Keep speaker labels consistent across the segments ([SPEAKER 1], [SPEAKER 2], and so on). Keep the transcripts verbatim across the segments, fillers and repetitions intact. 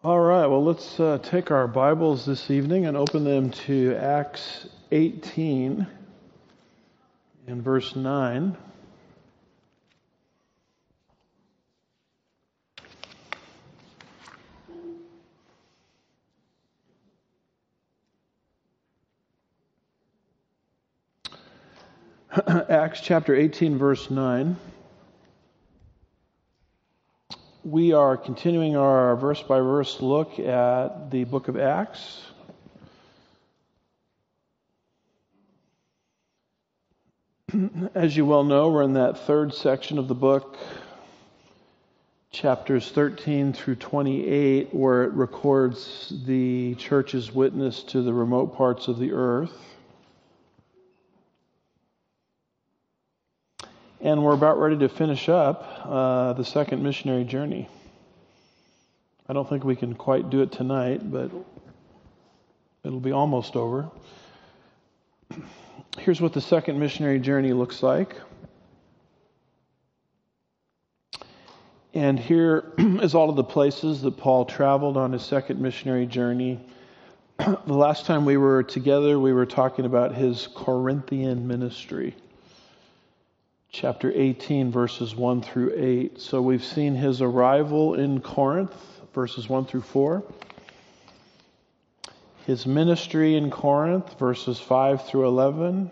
[SPEAKER 1] All right, well, let's uh, take our Bibles this evening and open them to Acts eighteen and verse nine. Acts chapter eighteen, verse nine. We are continuing our verse-by-verse look at the book of Acts. As you well know, we're in that third section of the book, chapters thirteen through twenty-eight, where it records the church's witness to the remote parts of the earth. And we're about ready to finish up uh, the second missionary journey. I don't think we can quite do it tonight, but it'll be almost over. Here's what the second missionary journey looks like. And here is all of the places that Paul traveled on his second missionary journey. The last time we were together, we were talking about his Corinthian ministry. Chapter eighteen, verses one through eight. So we've seen his arrival in Corinth, verses one through four. His ministry in Corinth, verses five through eleven.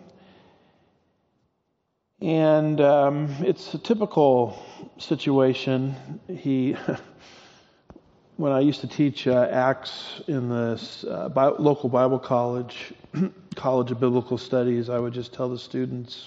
[SPEAKER 1] And um, it's a typical situation. He, when I used to teach uh, Acts in this uh, bi- local Bible college, College of Biblical Studies, I would just tell the students,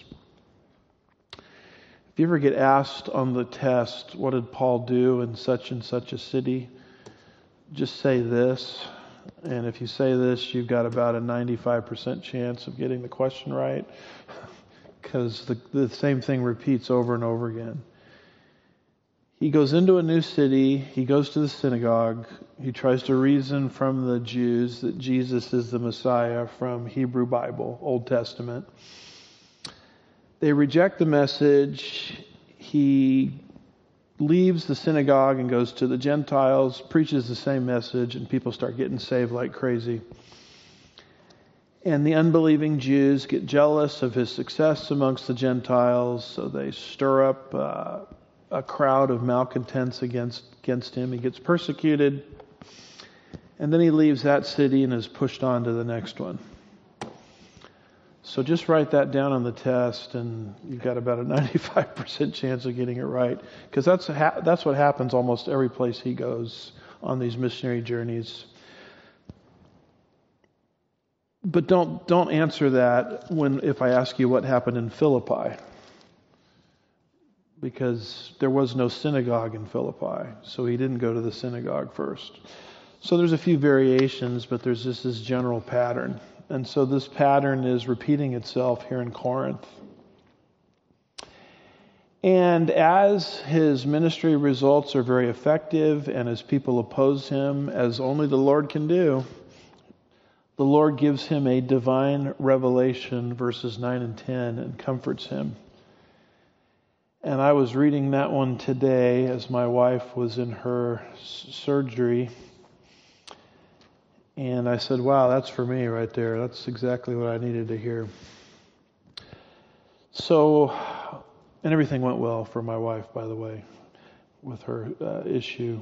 [SPEAKER 1] if you ever get asked on the test, what did Paul do in such and such a city? Just say this. And if you say this, you've got about a ninety-five percent chance of getting the question right, because the, the same thing repeats over and over again. He goes into a new city. He goes to the synagogue. He tries to reason from the Jews that Jesus is the Messiah from Hebrew Bible, Old Testament. They reject the message. He leaves the synagogue and goes to the Gentiles, preaches the same message, and people start getting saved like crazy. And the unbelieving Jews get jealous of his success amongst the Gentiles, so they stir up uh, a crowd of malcontents against, against him. He gets persecuted, and then he leaves that city and is pushed on to the next one. So just write that down on the test, and you've got about a ninety-five percent chance of getting it right, because that's ha- that's what happens almost every place he goes on these missionary journeys. But don't don't answer that when if I ask you what happened in Philippi, because there was no synagogue in Philippi, so he didn't go to the synagogue first. So there's a few variations, but there's just this general pattern. And so this pattern is repeating itself here in Corinth. And as his ministry results are very effective, and as people oppose him, as only the Lord can do, the Lord gives him a divine revelation, verses nine and ten, and comforts him. And I was reading that one today as my wife was in her s- surgery. And I said, wow, that's for me right there. That's exactly what I needed to hear. So, and everything went well for my wife, by the way, with her uh, issue.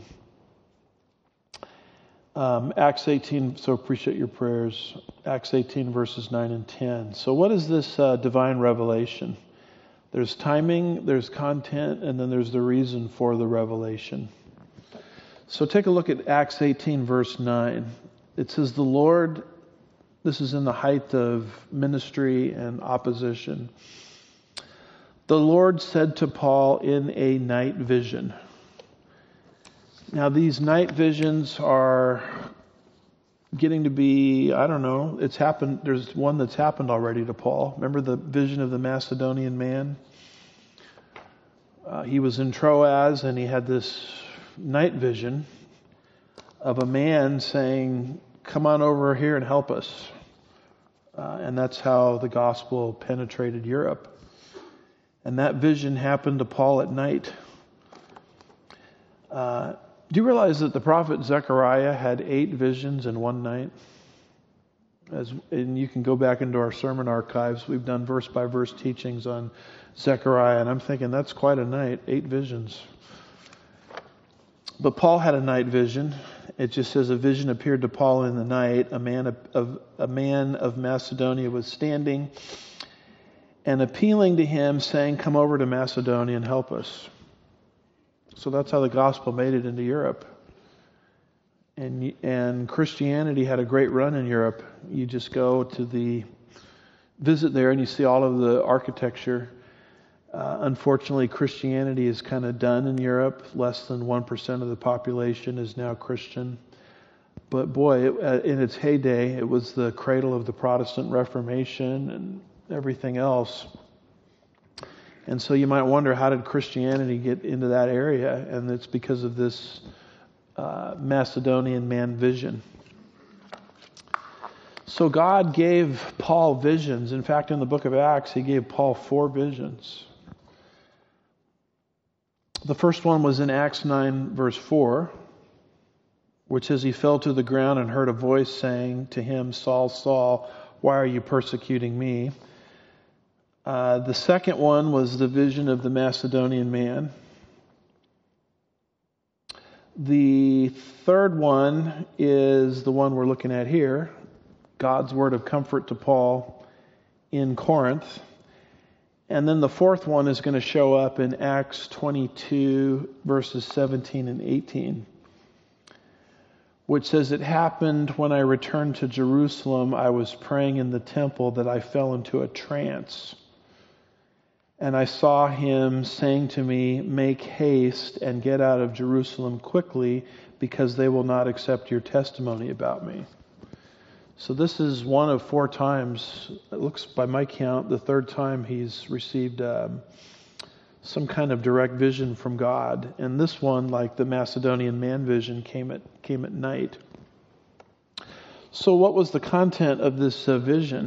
[SPEAKER 1] Um, Acts eighteen, so appreciate your prayers. Acts eighteen, verses nine and ten. So what is this uh, divine revelation? There's timing, there's content, and then there's the reason for the revelation. So take a look at Acts eighteen, verse nine. It says, the Lord, this is in the height of ministry and opposition. The Lord said to Paul in a night vision. Now these night visions are getting to be, I don't know, it's happened, there's one that's happened already to Paul. Remember the vision of the Macedonian man? Uh, he was in Troas and he had this night vision of a man saying, come on over here and help us. Uh, and that's how the gospel penetrated Europe. And that vision happened to Paul at night. Uh, Do you realize that the prophet Zechariah had eight visions in one night? As, and you can go back into our sermon archives. We've done verse by verse teachings on Zechariah, and I'm thinking that's quite a night, eight visions. But Paul had a night vision. It just says a vision appeared to Paul in the night. A man of, of a man of Macedonia was standing and appealing to him, saying, "Come over to Macedonia and help us." So that's how the gospel made it into Europe. And and Christianity had a great run in Europe. You just go to the visit there and you see all of the architecture. Uh, unfortunately, Christianity is kind of done in Europe. Less than one percent of the population is now Christian. But boy, it, uh, in its heyday, it was the cradle of the Protestant Reformation and everything else. And so you might wonder, how did Christianity get into that area? And it's because of this uh, Macedonian man vision. So God gave Paul visions. In fact, in the book of Acts, he gave Paul four visions. The first one was in Acts nine, verse four, which says, "He fell to the ground and heard a voice saying to him, 'Saul, Saul, why are you persecuting me?' Uh, the second one was the vision of the Macedonian man. The third one is the one we're looking at here, God's word of comfort to Paul in Corinth. And then the fourth one is going to show up in Acts twenty-two, verses seventeen and eighteen, which says, "It happened when I returned to Jerusalem, I was praying in the temple, that I fell into a trance. And I saw him saying to me, 'Make haste and get out of Jerusalem quickly, because they will not accept your testimony about me.'" So this is one of four times, it looks by my count, the third time he's received um, some kind of direct vision from God. And this one, like the Macedonian man vision, came at came at night. So what was the content of this uh, vision?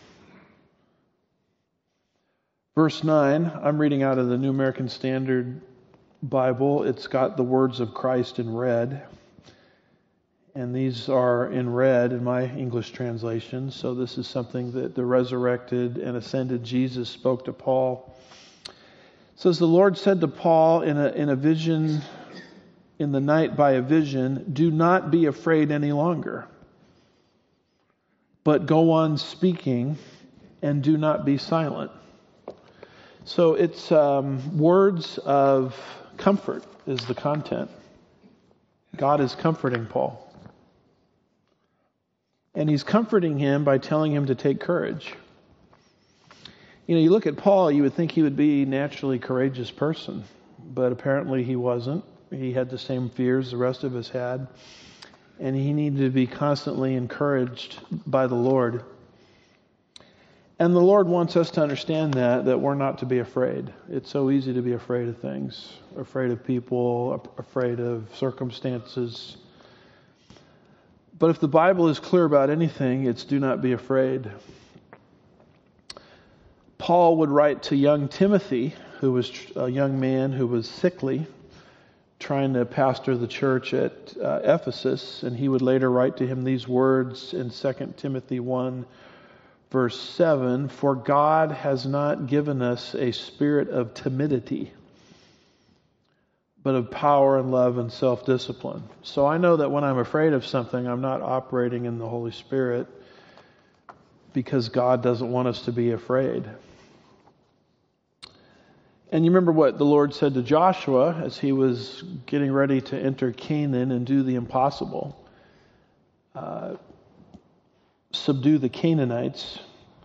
[SPEAKER 1] Verse nine, I'm reading out of the New American Standard Bible. It's got the words of Christ in red. And these are in red in my English translation. So this is something that the resurrected and ascended Jesus spoke to Paul. It says, "The Lord said to Paul in a, in a vision, in the night by a vision, 'Do not be afraid any longer, but go on speaking and do not be silent.'" So it's um, words of comfort is the content. God is comforting Paul. And he's comforting him by telling him to take courage. You know, you look at Paul, you would think he would be a naturally courageous person. But apparently he wasn't. He had the same fears the rest of us had. And he needed to be constantly encouraged by the Lord. And the Lord wants us to understand that, that we're not to be afraid. It's so easy to be afraid of things. Afraid of people, afraid of circumstances. But if the Bible is clear about anything, it's do not be afraid. Paul would write to young Timothy, who was a young man who was sickly, trying to pastor the church at uh, Ephesus, and he would later write to him these words in Second Timothy one, verse seven, "For God has not given us a spirit of timidity, but of power and love and self-discipline." So I know that when I'm afraid of something, I'm not operating in the Holy Spirit, because God doesn't want us to be afraid. And you remember what the Lord said to Joshua as he was getting ready to enter Canaan and do the impossible. Uh, subdue the Canaanites.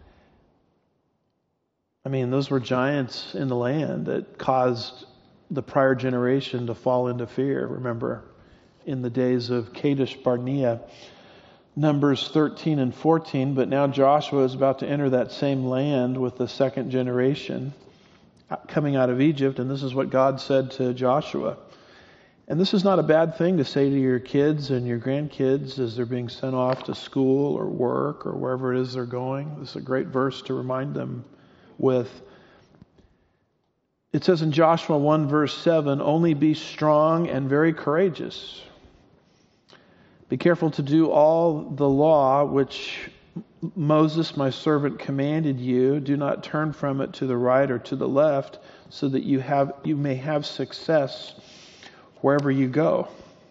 [SPEAKER 1] I mean, those were giants in the land that caused the prior generation to fall into fear. Remember, in the days of Kadesh Barnea, Numbers thirteen and fourteen, but now Joshua is about to enter that same land with the second generation coming out of Egypt, and this is what God said to Joshua. And this is not a bad thing to say to your kids and your grandkids as they're being sent off to school or work or wherever it is they're going. This is a great verse to remind them with. It says in Joshua one verse seven, only be strong and very courageous. Be careful to do all the law which Moses, my servant, commanded you. Do not turn from it to the right or to the left, so that you have you may have success wherever you go.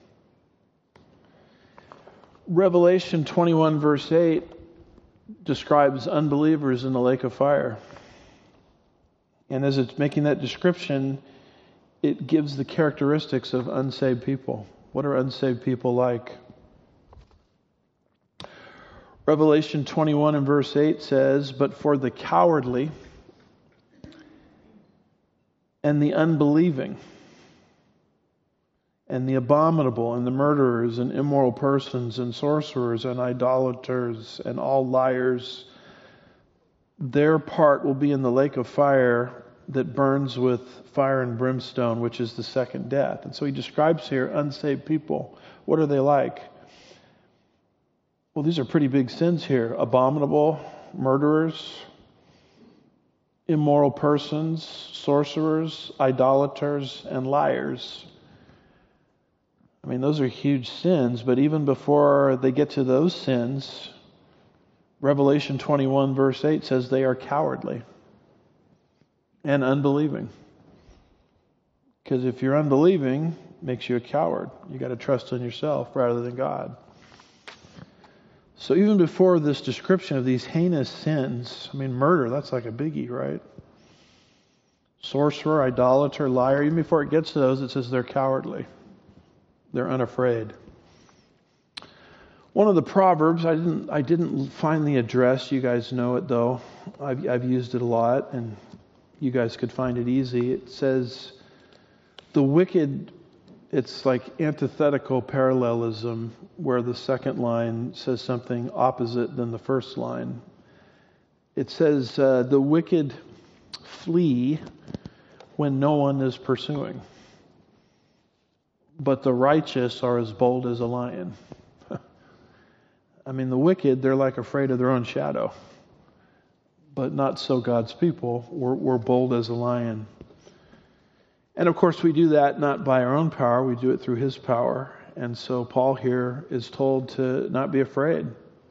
[SPEAKER 1] Revelation twenty-one verse eight describes unbelievers in the lake of fire. And as it's making that description, it gives the characteristics of unsaved people. What are unsaved people like? Revelation twenty-one and verse eight says, but for the cowardly and the unbelieving and the abominable and the murderers and immoral persons and sorcerers and idolaters and all liars, their part will be in the lake of fire that burns with fire and brimstone, which is the second death. And so he describes here unsaved people. What are they like? Well, these are pretty big sins here. Abominable, murderers, immoral persons, sorcerers, idolaters, and liars. I mean, those are huge sins, but even before they get to those sins, Revelation twenty-one verse eight says they are cowardly and unbelieving. Because if you're unbelieving, it makes you a coward. You got to trust in yourself rather than God. So even before this description of these heinous sins, I mean, murder, that's like a biggie, right? Sorcerer, idolater, liar, even before it gets to those, it says they're cowardly. They're unafraid. One of the Proverbs, I didn't I didn't find the address. You guys know it, though. I've, I've used it a lot, and you guys could find it easy. It says, the wicked, it's like antithetical parallelism, where the second line says something opposite than the first line. It says, uh, the wicked flee when no one is pursuing, but the righteous are as bold as a lion. I mean, the wicked, they're like afraid of their own shadow, but not so God's people. We're, we're bold as a lion. And of course, we do that not by our own power, we do it through His power. And so Paul here is told to not be afraid.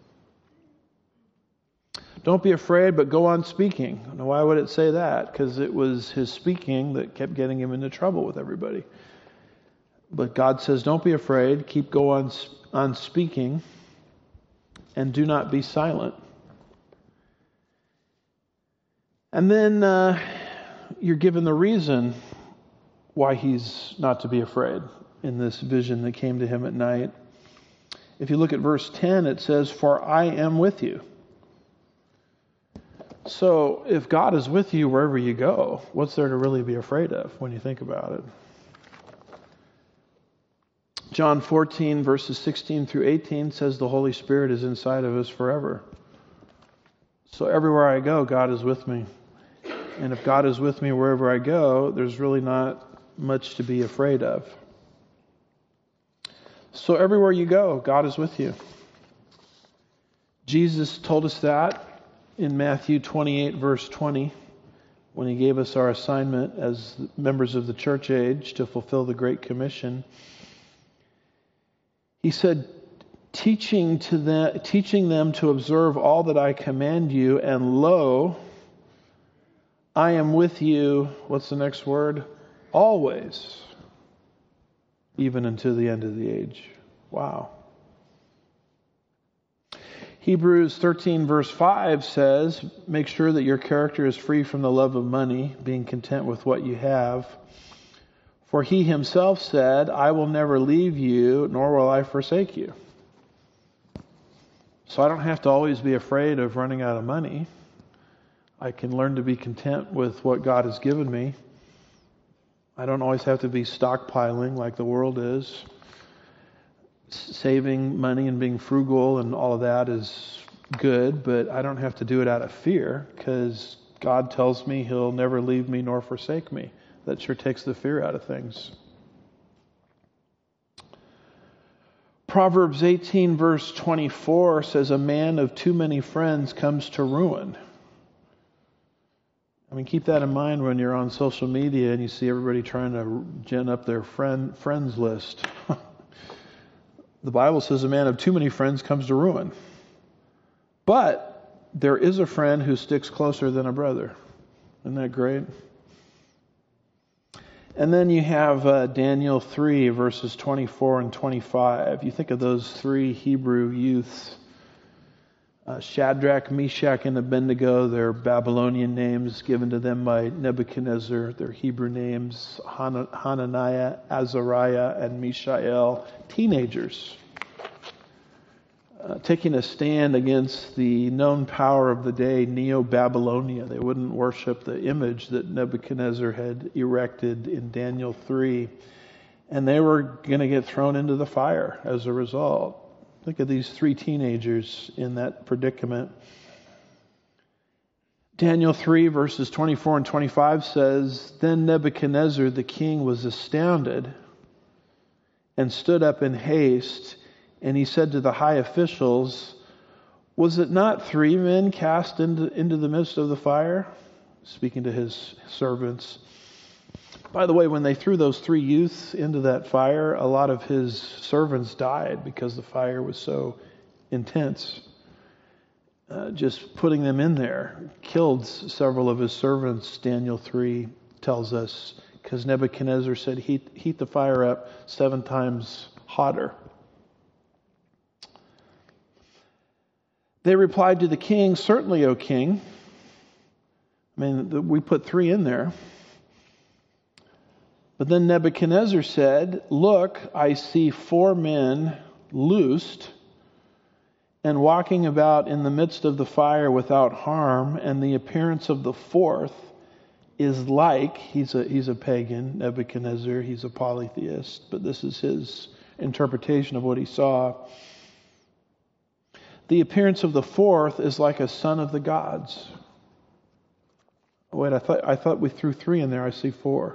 [SPEAKER 1] Don't be afraid, but go on speaking. Now, why would it say that? Because it was his speaking that kept getting him into trouble with everybody. But God says, don't be afraid, keep go on, on speaking, and do not be silent. And then uh, you're given the reason why he's not to be afraid in this vision that came to him at night. If you look at verse ten, it says, for I am with you. So if God is with you wherever you go, what's there to really be afraid of when you think about it? John fourteen, verses sixteen through eighteen says the Holy Spirit is inside of us forever. So everywhere I go, God is with me. And if God is with me wherever I go, there's really not much to be afraid of. So everywhere you go, God is with you. Jesus told us that in Matthew twenty-eight, verse twenty, when he gave us our assignment as members of the church age to fulfill the Great Commission. He said, teaching to them, teaching them to observe all that I command you, and lo, I am with you, what's the next word? Always, even unto the end of the age. Wow. Hebrews thirteen verse five says, make sure that your character is free from the love of money, being content with what you have. For he himself said, I will never leave you, nor will I forsake you. So I don't have to always be afraid of running out of money. I can learn to be content with what God has given me. I don't always have to be stockpiling like the world is. Saving money and being frugal and all of that is good, but I don't have to do it out of fear, because God tells me He'll never leave me nor forsake me. That sure takes the fear out of things. Proverbs eighteen verse twenty-four says, a man of too many friends comes to ruin. I mean, keep that in mind when you're on social media and you see everybody trying to gen up their friend friends list. The Bible says a man of too many friends comes to ruin. But there is a friend who sticks closer than a brother. Isn't that great? And then you have uh, Daniel three, verses twenty-four and twenty-five. You think of those three Hebrew youths. Uh, Shadrach, Meshach, and Abednego, their Babylonian names given to them by Nebuchadnezzar, their Hebrew names, Han- Hananiah, Azariah, and Mishael, teenagers, uh, taking a stand against the known power of the day, Neo-Babylonia. They wouldn't worship the image that Nebuchadnezzar had erected in Daniel three, and they were going to get thrown into the fire as a result. Think of these three teenagers in that predicament. Daniel three, verses twenty-four and twenty-five says, Then Nebuchadnezzar the king was astounded and stood up in haste, and he said to the high officials, Was it not three men cast into, into the midst of the fire? Speaking to his servants. By the way, when they threw those three youths into that fire, a lot of his servants died because the fire was so intense. Uh, just putting them in there killed several of his servants, Daniel three tells us, because Nebuchadnezzar said, heat, heat the fire up seven times hotter. They replied to the king, Certainly, O king. I mean, we put three in there. But then Nebuchadnezzar said, Look, I see four men loosed and walking about in the midst of the fire without harm, and the appearance of the fourth is like, he's a, he's a pagan, Nebuchadnezzar, he's a polytheist, but this is his interpretation of what he saw. The appearance of the fourth is like a son of the gods. Wait, I thought I thought we threw three in there, I see four.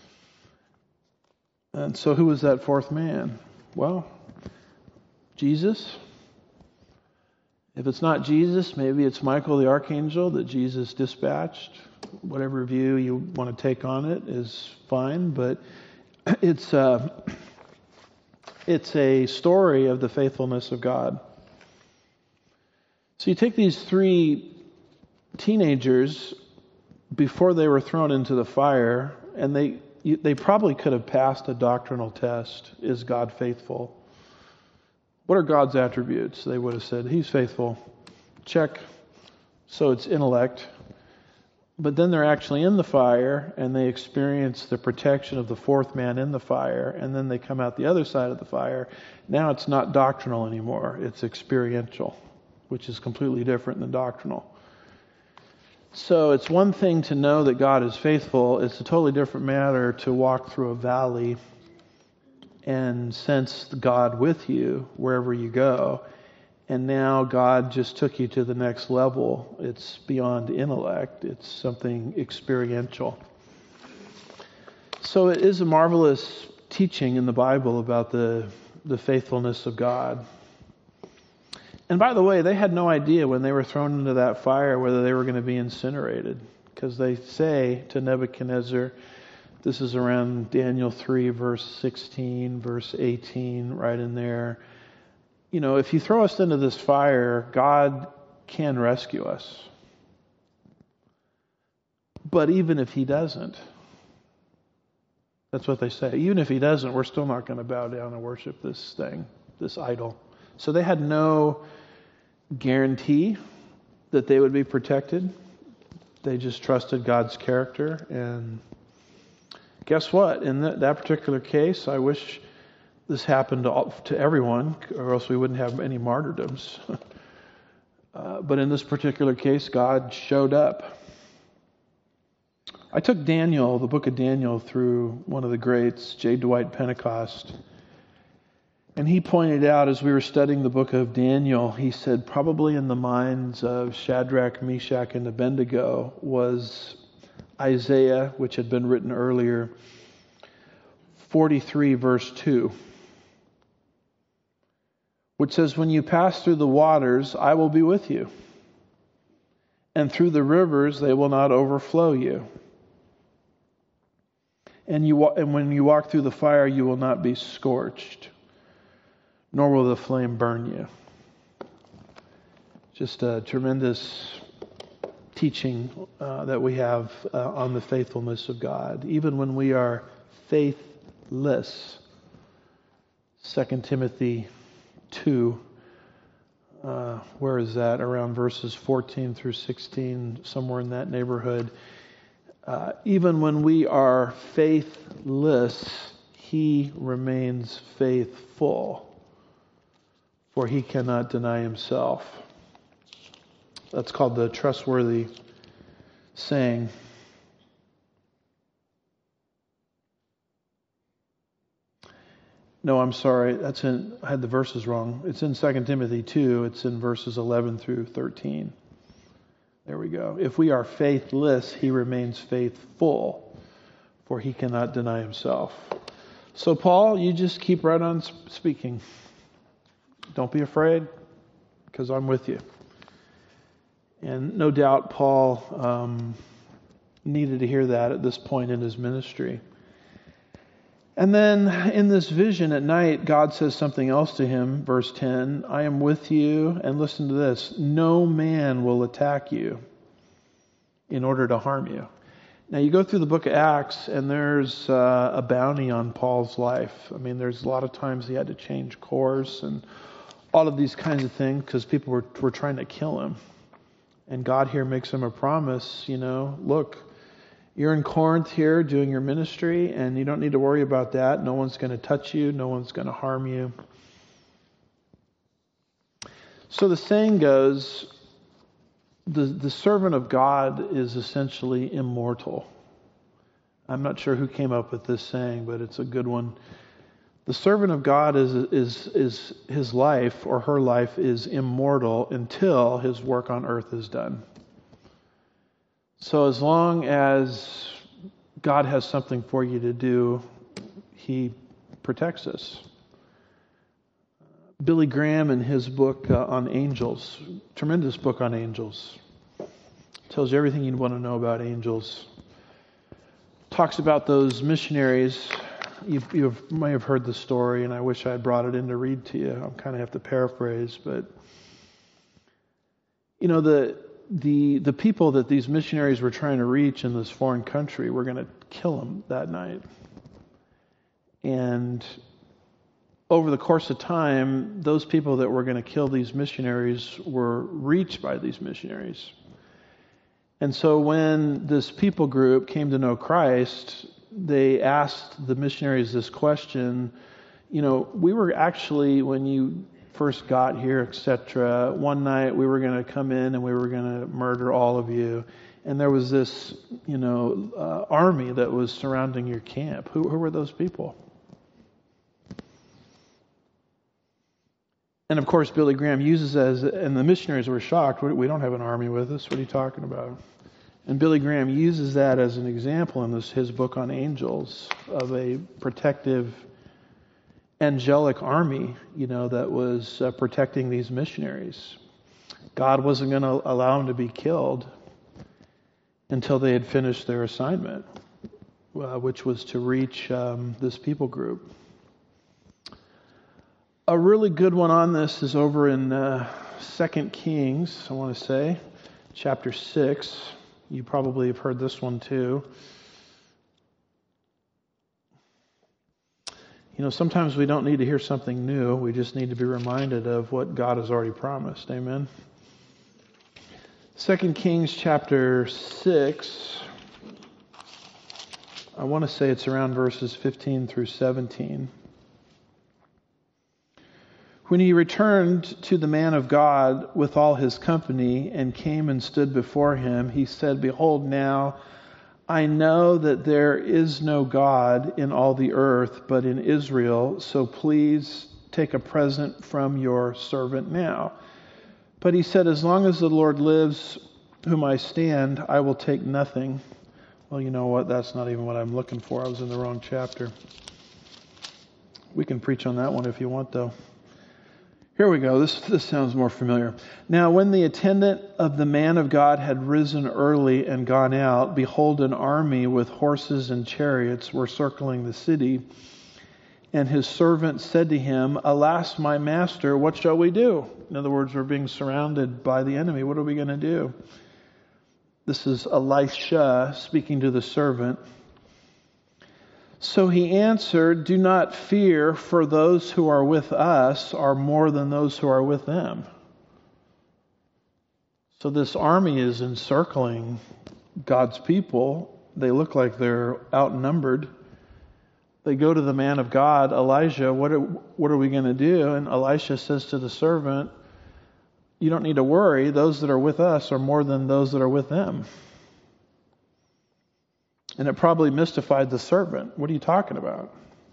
[SPEAKER 1] And so who was that fourth man? Well, Jesus. If it's not Jesus, maybe it's Michael the archangel that Jesus dispatched. Whatever view you want to take on it is fine, but it's uh, it's a story of the faithfulness of God. So you take these three teenagers before they were thrown into the fire, and they They probably could have passed a doctrinal test. Is God faithful? What are God's attributes? They would have said, He's faithful. Check. So it's intellect. But then they're actually in the fire, and they experience the protection of the fourth man in the fire, and then they come out the other side of the fire. Now it's not doctrinal anymore. It's experiential, which is completely different than doctrinal. So it's one thing to know that God is faithful. It's a totally different matter to walk through a valley and sense God with you wherever you go. And now God just took you to the next level. It's beyond intellect. It's something experiential. So it is a marvelous teaching in the Bible about the, the faithfulness of God. And by the way, they had no idea when they were thrown into that fire whether they were going to be incinerated. Because they say to Nebuchadnezzar, this is around Daniel three, verse sixteen, verse eighteen, right in there. You know, if you throw us into this fire, God can rescue us. But even if He doesn't, that's what they say. Even if He doesn't, we're still not going to bow down and worship this thing, this idol. So they had no guarantee that they would be protected. They just trusted God's character. And guess what? In that, that particular case, I wish this happened to, all, to everyone, or else we wouldn't have any martyrdoms. uh, but in this particular case, God showed up. I took Daniel, the book of Daniel, through one of the greats, J. Dwight Pentecost. And he pointed out, as we were studying the book of Daniel, he said probably in the minds of Shadrach, Meshach, and Abednego was Isaiah, which had been written earlier, forty-three, verse two, which says, When you pass through the waters, I will be with you. and through the rivers they will not overflow you. And you wa- and when you walk through the fire, you will not be scorched, nor will the flame burn you. Just a tremendous teaching uh, that we have uh, on the faithfulness of God, even when we are faithless. Second Timothy two, uh, where is that? Around verses fourteen through sixteen, somewhere in that neighborhood. Uh, even when we are faithless, he remains faithful, for he cannot deny himself. That's called the trustworthy saying. No, I'm sorry. That's in. I had the verses wrong. It's in Second Timothy two. It's in verses eleven through thirteen. There we go. If we are faithless, he remains faithful, for he cannot deny himself. So, Paul, you just keep right on speaking. Don't be afraid, because I'm with you. And no doubt Paul um, needed to hear that at this point in his ministry. And then in this vision at night, God says something else to him. Verse ten, I am with you, and listen to this, no man will attack you in order to harm you. Now you go through the book of Acts, and there's uh, a bounty on Paul's life. I mean, there's a lot of times he had to change course and all of these kinds of things because people were, were trying to kill him. And God here makes him a promise, you know, look, you're in Corinth here doing your ministry, and you don't need to worry about that. No one's going to touch you. No one's going to harm you. So the saying goes, the, the servant of God is essentially immortal. I'm not sure who came up with this saying, but it's a good one. The servant of God is, is, is his life or her life is immortal until his work on earth is done. So as long as God has something for you to do, he protects us. Billy Graham in his book uh, on angels, tremendous book on angels, tells you everything you'd want to know about angels. Talks about those missionaries. You you may have heard the story, and I wish I had brought it in to read to you. I kind of have to paraphrase, but you know the the the people that these missionaries were trying to reach in this foreign country were going to kill them that night, and over the course of time, those people that were going to kill these missionaries were reached by these missionaries. And so when this people group came to know Christ, they asked the missionaries this question, you know, we were actually, when you first got here, et cetera, one night we were going to come in and we were going to murder all of you. And there was this, you know, uh, army that was surrounding your camp. Who, who were those people? And of course, Billy Graham uses as, and the missionaries were shocked. We don't have an army with us. What are you talking about? And Billy Graham uses that as an example in this his book on angels of a protective angelic army, you know, that was uh, protecting these missionaries. God wasn't going to allow them to be killed until they had finished their assignment, uh, which was to reach um, this people group. A really good one on this is over in uh, Second Kings, I want to say, chapter six. You probably have heard this one too. You know, sometimes we don't need to hear something new. We just need to be reminded of what God has already promised. Amen. Second Kings chapter six. I want to say it's around verses fifteen through seventeen. When he returned to the man of God with all his company and came and stood before him, he said, Behold now, I know that there is no God in all the earth but in Israel, so please take a present from your servant now. But he said, As long as the Lord lives, whom I stand, I will take nothing. Well, you know what? That's not even what I'm looking for. I was in the wrong chapter. We can preach on that one if you want, though. Here we go. This this sounds more familiar. Now, when the attendant of the man of God had risen early and gone out, behold, an army with horses and chariots were circling the city. And his servant said to him, Alas, my master, what shall we do? In other words, we're being surrounded by the enemy. What are we going to do? This is Elisha speaking to the servant. So he answered, Do not fear, for those who are with us are more than those who are with them. So this army is encircling God's people. They look like they're outnumbered. They go to the man of God, Elijah, what are, what are we going to do? And Elisha says to the servant, you don't need to worry. Those that are with us are more than those that are with them. And it probably mystified the servant. What are you talking about?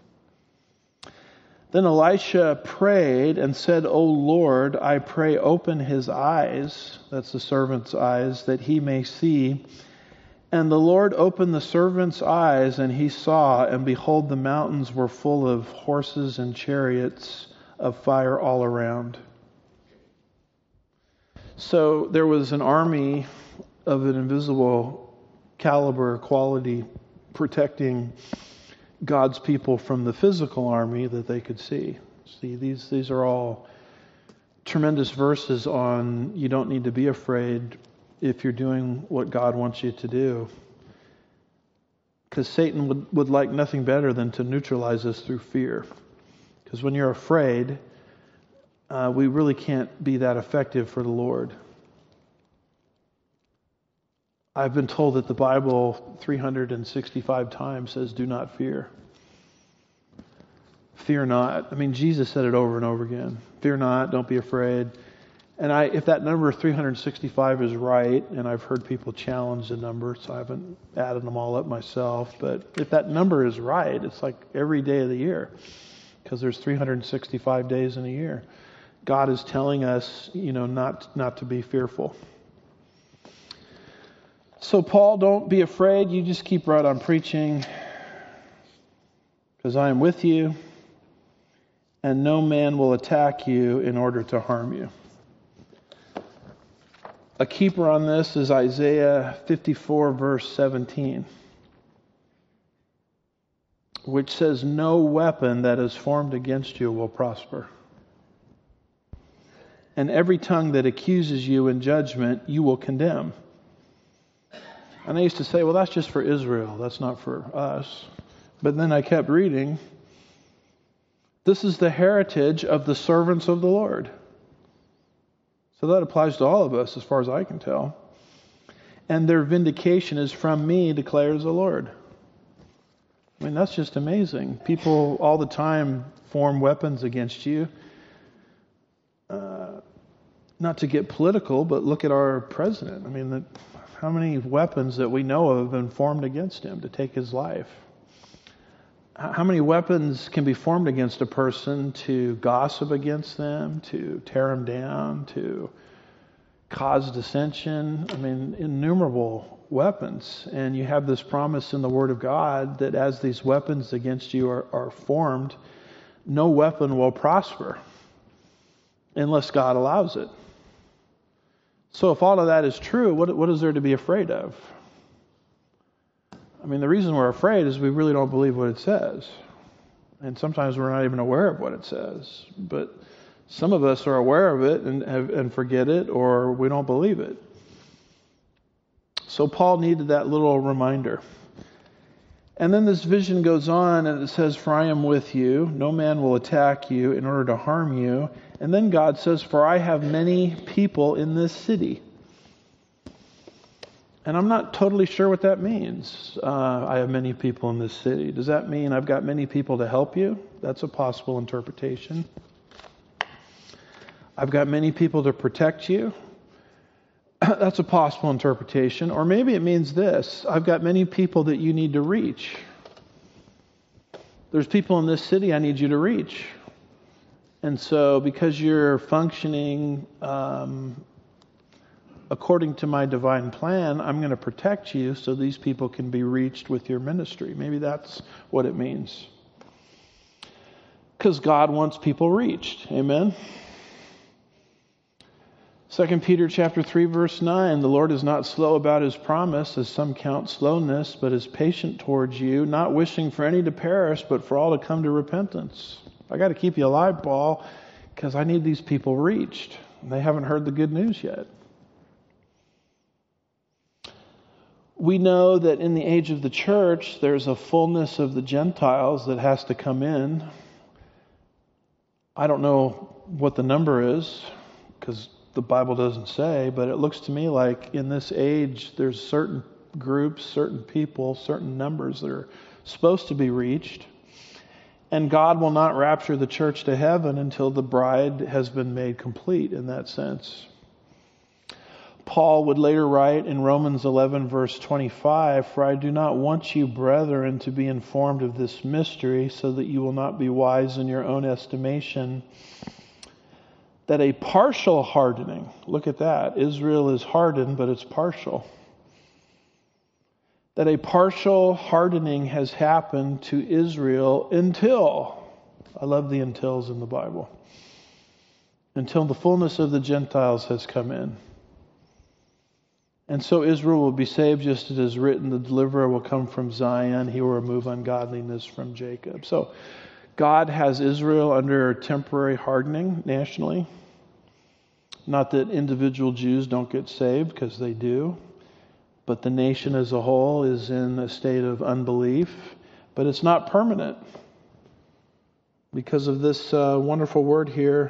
[SPEAKER 1] Then Elisha prayed and said, O Lord, I pray open his eyes, that's the servant's eyes, that he may see. And the Lord opened the servant's eyes, and he saw, and behold, the mountains were full of horses and chariots of fire all around. So there was an army of an invisible caliber, quality, protecting God's people from the physical army that they could see. See, these these are all tremendous verses on you don't need to be afraid if you're doing what God wants you to do. Because Satan would, would like nothing better than to neutralize us through fear. Because when you're afraid, uh, we really can't be that effective for the Lord. I've been told that the Bible three hundred sixty-five times says, do not fear. Fear not. I mean, Jesus said it over and over again. Fear not, don't be afraid. And I, if that number three hundred sixty-five is right, and I've heard people challenge the number, so I haven't added them all up myself, but if that number is right, it's like every day of the year, because there's three hundred sixty-five days in a year. God is telling us, you know, not not to be fearful. So Paul, don't be afraid. You just keep right on preaching, because I am with you, and no man will attack you in order to harm you. A keeper on this is Isaiah fifty-four, verse seventeen, which says, no weapon that is formed against you will prosper. And every tongue that accuses you in judgment, you will condemn. And I used to say, well, that's just for Israel. That's not for us. But then I kept reading. This is the heritage of the servants of the Lord. So that applies to all of us as far as I can tell. And their vindication is from me, declares the Lord. I mean, that's just amazing. People all the time form weapons against you. Uh, not to get political, but look at our president. I mean, the, how many weapons that we know of have been formed against him to take his life? How many weapons can be formed against a person to gossip against them, to tear them down, to cause dissension? I mean, innumerable weapons. And you have this promise in the Word of God that as these weapons against you are, are formed, no weapon will prosper unless God allows it. So if all of that is true, what, what is there to be afraid of? I mean, the reason we're afraid is we really don't believe what it says. And sometimes we're not even aware of what it says. But some of us are aware of it and, and forget it, or we don't believe it. So Paul needed that little reminder. And then this vision goes on and it says, for I am with you. No man will attack you in order to harm you. And then God says, for I have many people in this city. And I'm not totally sure what that means. Uh, I have many people in this city. Does that mean I've got many people to help you? That's a possible interpretation. I've got many people to protect you. That's a possible interpretation. Or maybe it means this. I've got many people that you need to reach. There's people in this city I need you to reach. And so because you're functioning um, according to my divine plan, I'm going to protect you so these people can be reached with your ministry. Maybe that's what it means. Because God wants people reached. Amen? Second Peter chapter three, verse nine, the Lord is not slow about his promise, as some count slowness, but is patient towards you, not wishing for any to perish, but for all to come to repentance. I got to keep you alive, Paul, because I need these people reached. They haven't heard the good news yet. We know that in the age of the church, there's a fullness of the Gentiles that has to come in. I don't know what the number is, because the Bible doesn't say, but it looks to me like in this age, there's certain groups, certain people, certain numbers that are supposed to be reached. And God will not rapture the church to heaven until the bride has been made complete in that sense. Paul would later write in Romans eleven, verse twenty-five, "For I do not want you, brethren, to be informed of this mystery, so that you will not be wise in your own estimation, that a partial hardening," look at that, Israel is hardened, but it's partial, that a partial hardening has happened to Israel until, I love the untils in the Bible, until the fullness of the Gentiles has come in. And so Israel will be saved, just as it is written, the deliverer will come from Zion, he will remove ungodliness from Jacob. So God has Israel under temporary hardening nationally. Not that individual Jews don't get saved, because they do. But the nation as a whole is in a state of unbelief. But it's not permanent. Because of this uh, wonderful word here,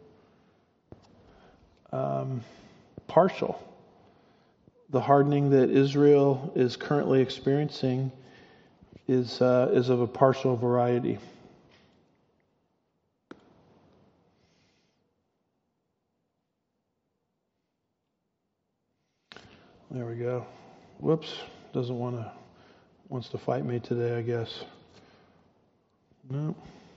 [SPEAKER 1] um, partial. The hardening that Israel is currently experiencing is uh, is of a partial variety. There we go. Whoops, doesn't want to wants to fight me today, I guess. No.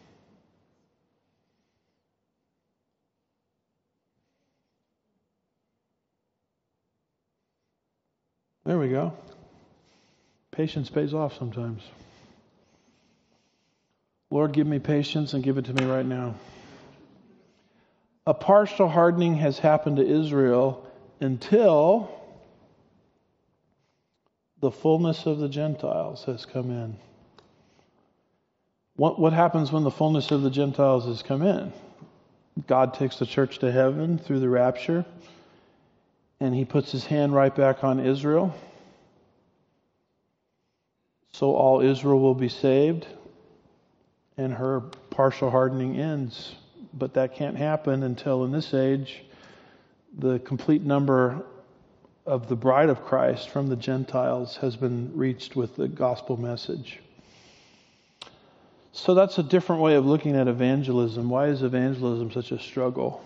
[SPEAKER 1] There we go. Patience pays off sometimes. Lord, give me patience and give it to me right now. A partial hardening has happened to Israel until the fullness of the Gentiles has come in. What, what happens when the fullness of the Gentiles has come in? God takes the church to heaven through the rapture, and he puts his hand right back on Israel. So all Israel will be saved, and her partial hardening ends. But that can't happen until in this age, the complete number of the bride of Christ from the Gentiles has been reached with the gospel message. So that's a different way of looking at evangelism. Why is evangelism such a struggle?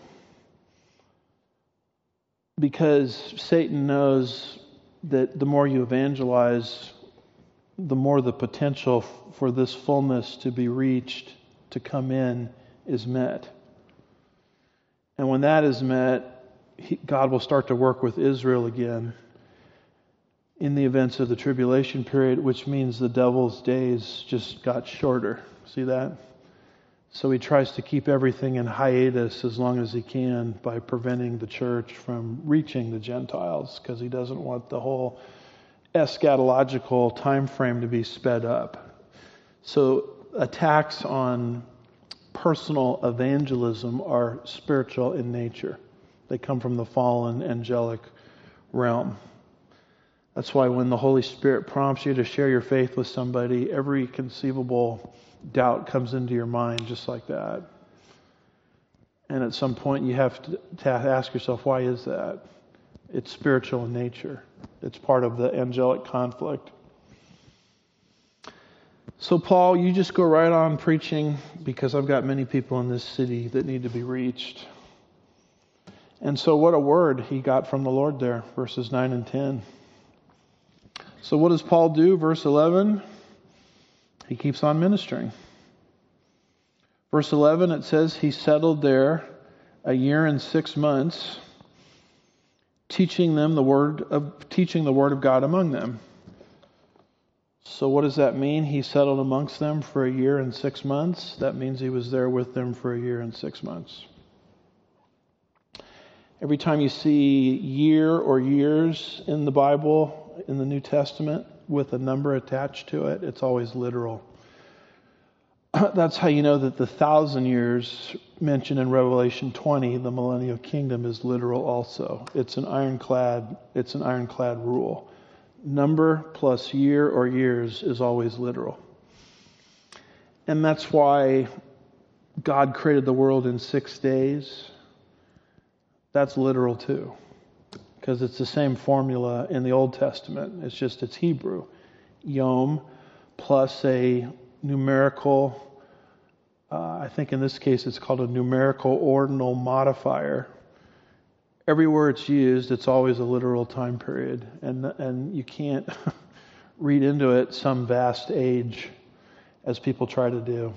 [SPEAKER 1] Because Satan knows that the more you evangelize, the more the potential for this fullness to be reached, to come in, is met. And when that is met, he, God will start to work with Israel again in the events of the tribulation period, which means the devil's days just got shorter. See that? So he tries to keep everything in hiatus as long as he can by preventing the church from reaching the Gentiles, because he doesn't want the whole eschatological time frame to be sped up. So attacks on personal evangelism are spiritual in nature. They come from the fallen angelic realm. That's why when the Holy Spirit prompts you to share your faith with somebody, every conceivable doubt comes into your mind just like that. And at some point you have to, to ask yourself, why is that? It's spiritual in nature. It's part of the angelic conflict. So Paul, you just go right on preaching, because I've got many people in this city that need to be reached. And so what a word he got from the Lord there, verses nine and ten. So what does Paul do? Verse eleven, he keeps on ministering. Verse eleven, it says he settled there a year and six months, teaching them the word of teaching the word of God among them. So what does that mean? He settled amongst them for a year and six months. That means he was there with them for a year and six months. Every time you see year or years in the Bible, in the New Testament, with a number attached to it, it's always literal. That's how you know that the thousand years mentioned in Revelation twenty, the millennial kingdom, is literal also. It's an ironclad, it's an ironclad rule. Number plus year or years is always literal. And that's why God created the world in six days. That's literal too. Because it's the same formula in the Old Testament. It's just, it's Hebrew. Yom plus a numerical, uh, I think in this case it's called a numerical ordinal modifier. Everywhere it's used, it's always a literal time period. And, and you can't read into it some vast age as people try to do.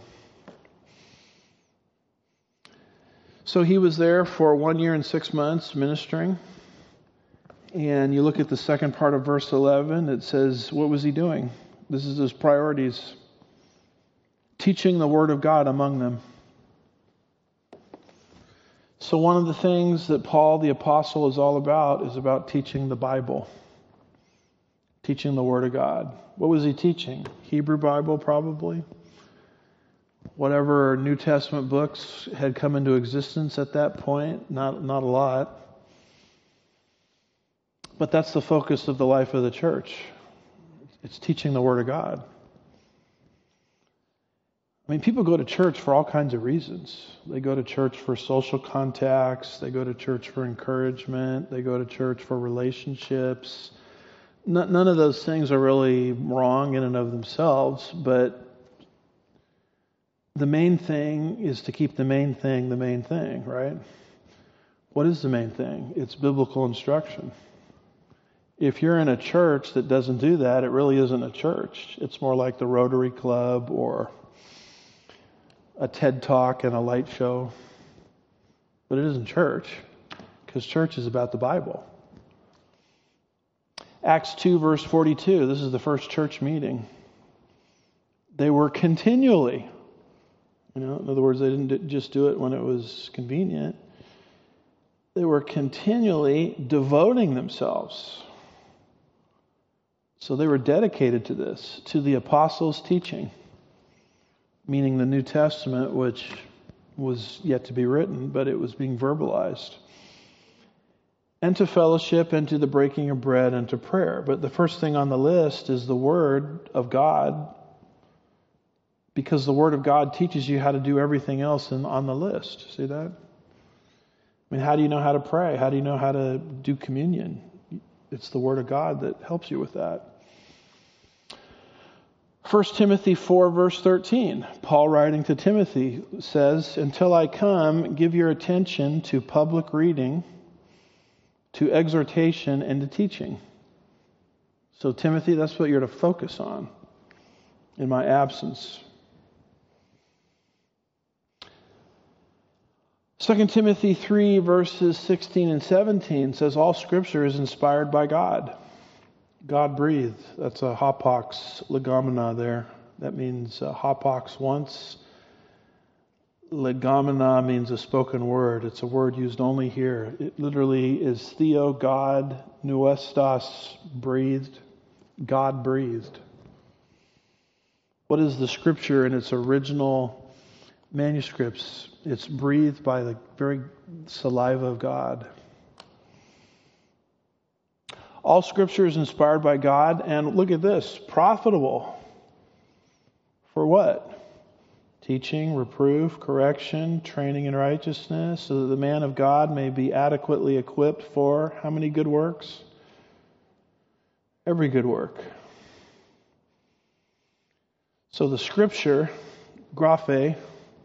[SPEAKER 1] So he was there for one year and six months ministering. And you look at the second part of verse eleven, it says, what was he doing? This is his priorities. Teaching the word of God among them. So one of the things that Paul the Apostle is all about is about teaching the Bible. Teaching the word of God. What was he teaching? Hebrew Bible, probably. Whatever New Testament books had come into existence at that point, not not a lot. But that's the focus of the life of the church. It's teaching the Word of God. I mean, people go to church for all kinds of reasons. They go to church for social contacts. They go to church for encouragement. They go to church for relationships. None of those things are really wrong in and of themselves, but the main thing is to keep the main thing the main thing, right? What is the main thing? It's biblical instruction. If you're in a church that doesn't do that, it really isn't a church. It's more like the Rotary Club or a TED Talk and a light show. But it isn't church, because church is about the Bible. Acts two, verse forty-two, this is the first church meeting. They were continually, you know, in other words, they didn't just do it when it was convenient. They were continually devoting themselves. So they were dedicated to this, to the apostles' teaching, meaning the New Testament, which was yet to be written, but it was being verbalized. And to fellowship, and to the breaking of bread, and to prayer. But the first thing on the list is the Word of God, because the Word of God teaches you how to do everything else in, on the list. See that? I mean, how do you know how to pray? How do you know how to do communion? It's the Word of God that helps you with that. First Timothy four, verse thirteen, Paul writing to Timothy says, until I come, give your attention to public reading, to exhortation, and to teaching. So Timothy, that's what you're to focus on in my absence. Second Timothy three, verses sixteen and seventeen says, all Scripture is inspired by God. God breathed. That's a hapax legomena there. That means uh, hapax once. Legomena means a spoken word. It's a word used only here. It literally is theo, God, nuestas, breathed. God breathed. What is the Scripture in its original manuscripts? It's breathed by the very saliva of God. All Scripture is inspired by God, and look at this, profitable. For what? Teaching, reproof, correction, training in righteousness, so that the man of God may be adequately equipped for how many good works? Every good work. So the Scripture, graphe,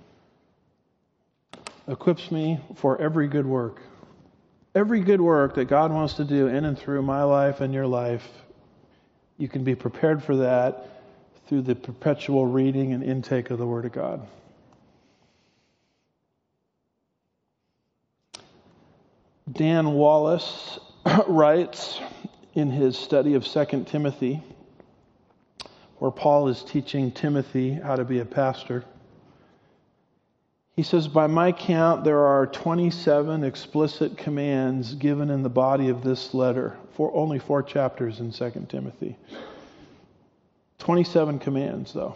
[SPEAKER 1] equips me for every good work. Every good work that God wants to do in and through my life and your life, you can be prepared for that through the perpetual reading and intake of the Word of God. Dan Wallace writes in his study of Second Timothy, where Paul is teaching Timothy how to be a pastor. He says, by my count, there are twenty-seven explicit commands given in the body of this letter. For only four chapters in Second Timothy. twenty-seven commands, though.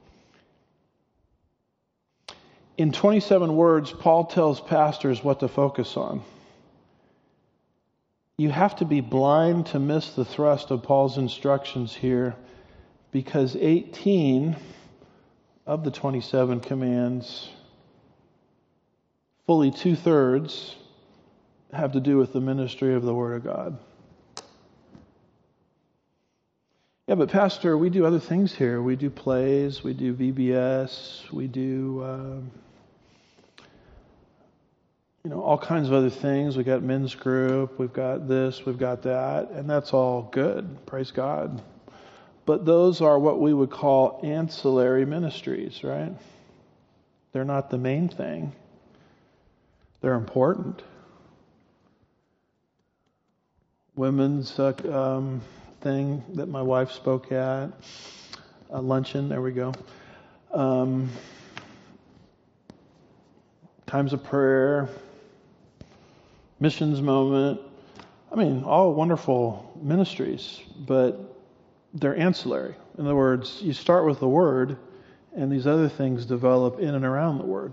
[SPEAKER 1] In twenty-seven words, Paul tells pastors what to focus on. You have to be blind to miss the thrust of Paul's instructions here, because eighteen of the twenty-seven commands, fully two-thirds, have to do with the ministry of the Word of God. Yeah, but Pastor, we do other things here. We do plays, we do V B S, we do... Uh, You know, all kinds of other things. We've got men's group, we've got this, we've got that, and that's all good. Praise God. But those are what we would call ancillary ministries, right? They're not the main thing. They're important. Women's uh, um, thing that my wife spoke at, a luncheon, there we go. Um, times of prayer, missions moment. I mean, all wonderful ministries, but they're ancillary. In other words, you start with the Word, and these other things develop in and around the Word.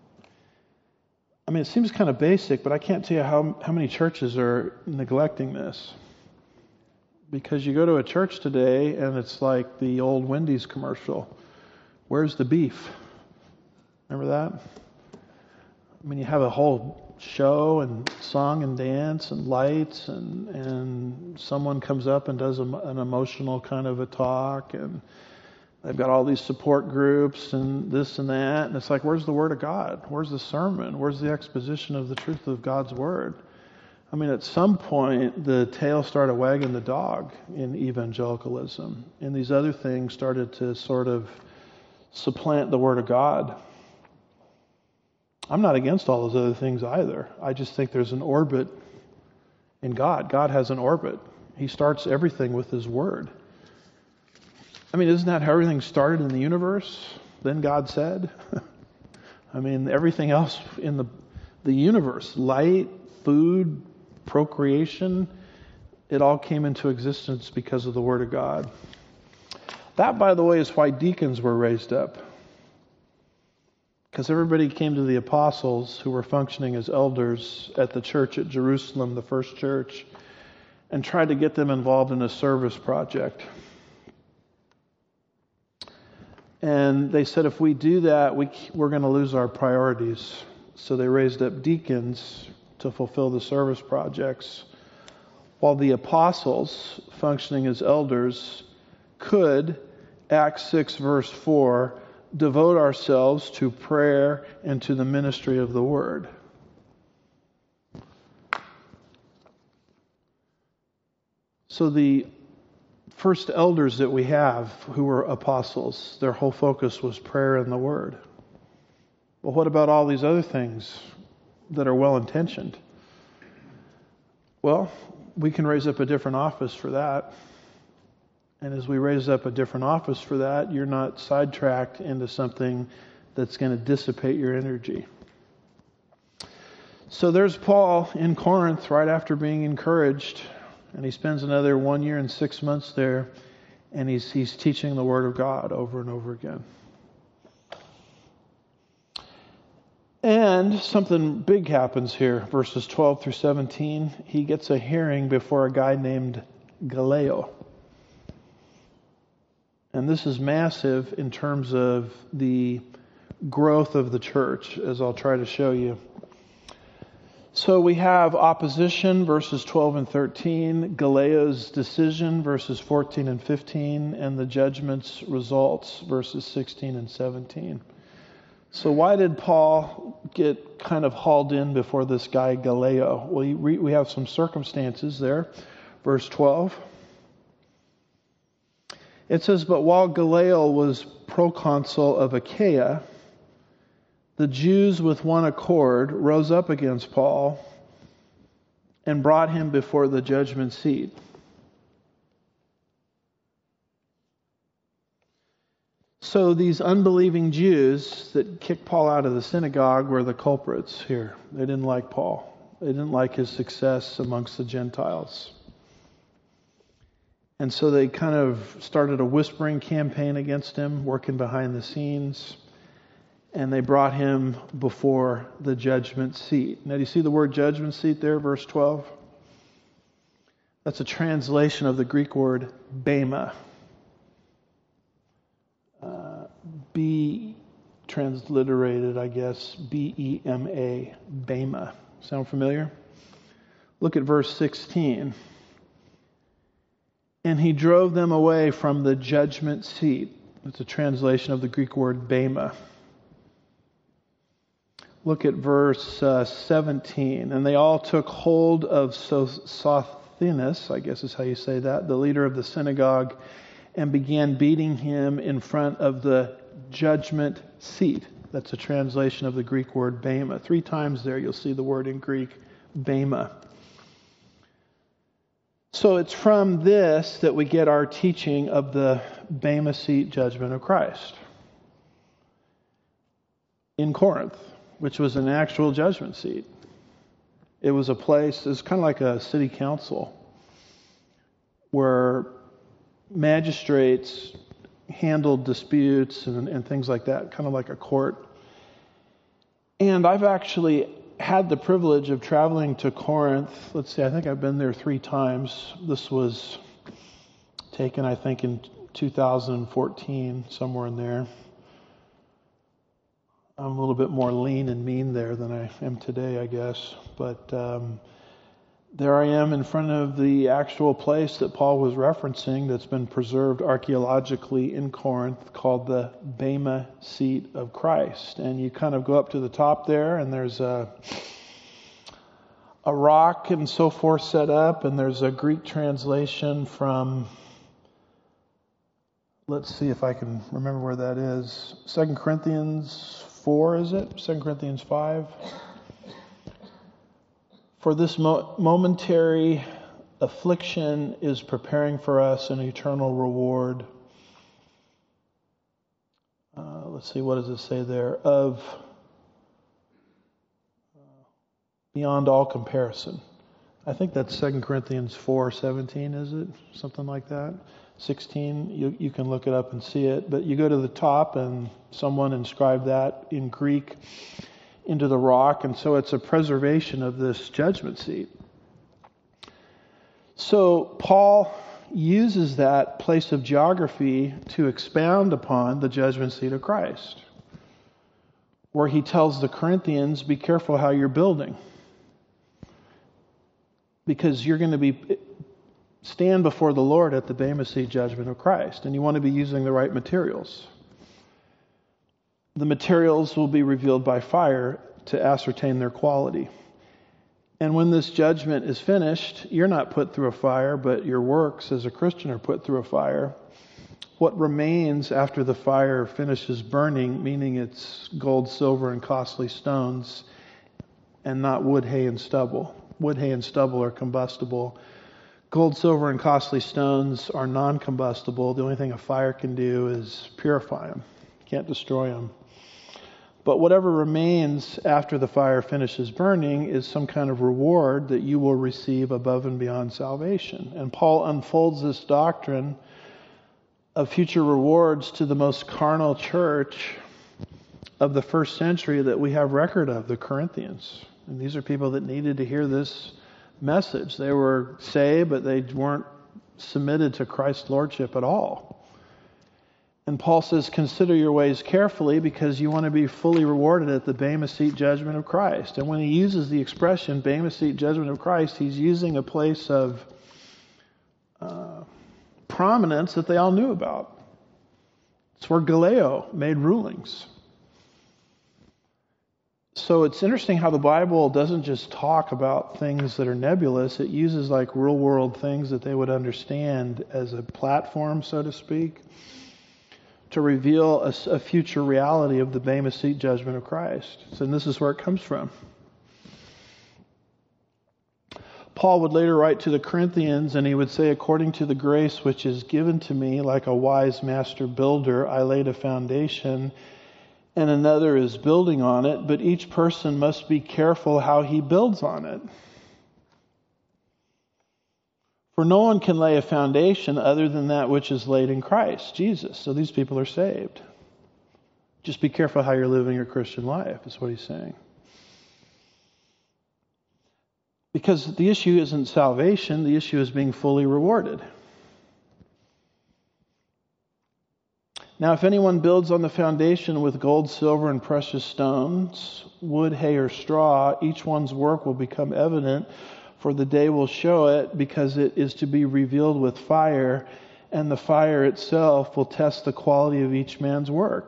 [SPEAKER 1] I mean, it seems kind of basic, but I can't tell you how, how many churches are neglecting this. Because you go to a church today, and it's like the old Wendy's commercial. Where's the beef? Remember that? I mean, you have a whole show and song and dance and lights, and and someone comes up and does a, an emotional kind of a talk, and they've got all these support groups and this and that, and it's like, where's the Word of God? Where's the sermon? Where's the exposition of the truth of God's Word? I mean, at some point, the tail started wagging the dog in evangelicalism, and these other things started to sort of supplant the Word of God. I'm not against all those other things either. I just think there's an orbit in God. God has an orbit. He starts everything with His Word. I mean, isn't that how everything started in the universe? Then God said. I mean, everything else in the the universe, light, food, procreation, it all came into existence because of the Word of God. That, by the way, is why deacons were raised up. Because everybody came to the apostles who were functioning as elders at the church at Jerusalem, the first church, and tried to get them involved in a service project. And they said, if we do that, we, we're going to lose our priorities. So they raised up deacons to fulfill the service projects, while the apostles, functioning as elders, could, Acts six verse four, devote ourselves to prayer and to the ministry of the Word. So the first elders that we have who were apostles, their whole focus was prayer and the Word. Well, what about all these other things that are well-intentioned? Well, we can raise up a different office for that. And as we raise up a different office for that, you're not sidetracked into something that's going to dissipate your energy. So there's Paul in Corinth right after being encouraged, and he spends another one year and six months there, and he's he's teaching the Word of God over and over again. And something big happens here, verses twelve through seventeen. He gets a hearing before a guy named Gallio. And this is massive in terms of the growth of the church, as I'll try to show you. So we have opposition, verses twelve and thirteen, Gallio's decision, verses fourteen and fifteen, and the judgment's results, verses sixteen and seventeen. So why did Paul get kind of hauled in before this guy Gallio? Well, we have some circumstances there. Verse twelve. It says, but while Gallio was proconsul of Achaia, the Jews with one accord rose up against Paul and brought him before the judgment seat. So these unbelieving Jews that kicked Paul out of the synagogue were the culprits here. They didn't like Paul. They didn't like his success amongst the Gentiles. And so they kind of started a whispering campaign against him, working behind the scenes. And they brought him before the judgment seat. Now, do you see the word judgment seat there, verse twelve? That's a translation of the Greek word bema. Uh, B, transliterated, I guess, B E M A, bema. Sound familiar? Look at verse sixteen. And he drove them away from the judgment seat. It's a translation of the Greek word bema. Look at verse uh, seventeen. And they all took hold of Sosthenes, I guess is how you say that, the leader of the synagogue, and began beating him in front of the judgment seat. That's a translation of the Greek word bema. Three times there you'll see the word in Greek, bema. So it's from this that we get our teaching of the bema seat judgment of Christ in Corinth, which was an actual judgment seat. It was a place, it's kind of like a city council where magistrates handled disputes and, and things like that, kind of like a court. And I've actually had the privilege of traveling to Corinth. Let's see, I think I've been there three times. This was taken, I think, in two thousand fourteen, somewhere in there. I'm a little bit more lean and mean there than I am today, I guess. But um, there I am in front of the actual place that Paul was referencing that's been preserved archaeologically in Corinth, called the Bema Seat of Christ. And you kind of go up to the top there, and there's a, a rock and so forth set up, and there's a Greek translation from, let's see if I can remember where that is, Second Corinthians four, is it? Second Corinthians five. For this mo- momentary affliction is preparing for us an eternal reward. Uh, let's see, what does it say there? Of uh, beyond all comparison. I think that's Second Corinthians four seventeen, is it? Something like that. sixteen, you, you can look it up and see it. But you go to the top and someone inscribed that in Greek into the rock, and so it's a preservation of this judgment seat. So Paul uses that place of geography to expound upon the judgment seat of Christ, where he tells the Corinthians, be careful how you're building, because you're going to be stand before the Lord at the Bema Seat judgment of Christ, and you want to be using the right materials. The materials will be revealed by fire to ascertain their quality. And when this judgment is finished, you're not put through a fire, but your works as a Christian are put through a fire. What remains after the fire finishes burning, meaning it's gold, silver, and costly stones, and not wood, hay, and stubble. Wood, hay, and stubble are combustible. Gold, silver, and costly stones are non-combustible. The only thing a fire can do is purify them. You can't destroy them. But whatever remains after the fire finishes burning is some kind of reward that you will receive above and beyond salvation. And Paul unfolds this doctrine of future rewards to the most carnal church of the first century that we have record of, the Corinthians. And these are people that needed to hear this message. They were saved, but they weren't submitted to Christ's lordship at all. And Paul says, consider your ways carefully, because you want to be fully rewarded at the Bema Seat judgment of Christ. And when he uses the expression Bema Seat judgment of Christ, he's using a place of uh, prominence that they all knew about. It's where Galileo made rulings. So it's interesting how the Bible doesn't just talk about things that are nebulous. It uses like real world things that they would understand as a platform, so to speak, to reveal a, a future reality of the Bema Seat judgment of Christ. So, and this is where it comes from. Paul would later write to the Corinthians, and he would say, according to the grace which is given to me, like a wise master builder, I laid a foundation, and another is building on it, but each person must be careful how he builds on it. For no one can lay a foundation other than that which is laid in Christ, Jesus. So these people are saved. Just be careful how you're living your Christian life, is what he's saying. Because the issue isn't salvation, the issue is being fully rewarded. Now, if anyone builds on the foundation with gold, silver, and precious stones, wood, hay, or straw, each one's work will become evident, for the day will show it, because it is to be revealed with fire, and the fire itself will test the quality of each man's work.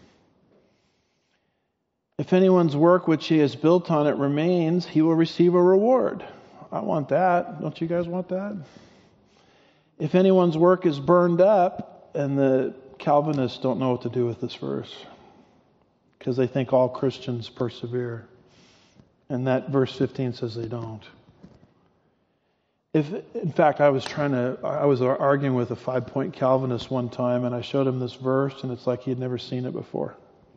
[SPEAKER 1] If anyone's work which he has built on it remains, he will receive a reward. I want that. Don't you guys want that? If anyone's work is burned up, and the Calvinists don't know what to do with this verse, because they think all Christians persevere. And that verse fifteen says they don't. If, in fact, I was trying to, I was arguing with a five-point Calvinist one time, and I showed him this verse, and it's like he had never seen it before.